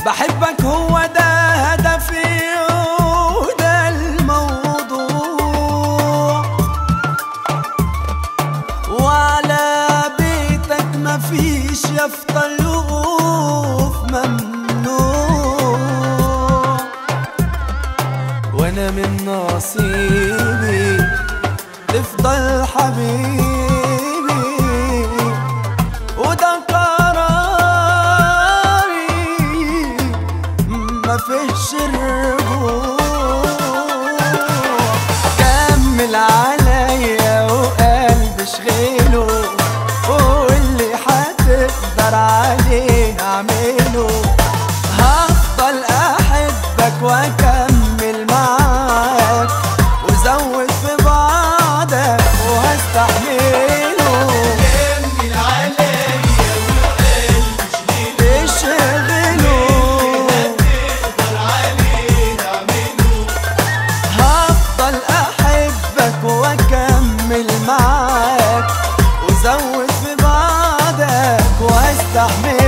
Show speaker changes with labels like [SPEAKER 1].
[SPEAKER 1] بحبك هو ده هدفي وده الموضوع، وعلى بيتك مفيش يافطة الوقوف ممنوع، وانا من نصيبي تفضل حبيبي وده قراري مفيش رجوع. كمل عليا وقلبي اشغله، واللي هتقدر عليه اعمله، هفضل احبك واكمل معاك وزود في بعضك وهستحمله.
[SPEAKER 2] كمل عليا وقلبي
[SPEAKER 1] اشغله،
[SPEAKER 2] تقدر عليه اعمله،
[SPEAKER 1] هفضل احبك واكمل معاك وزود في بعضك وهستحمله.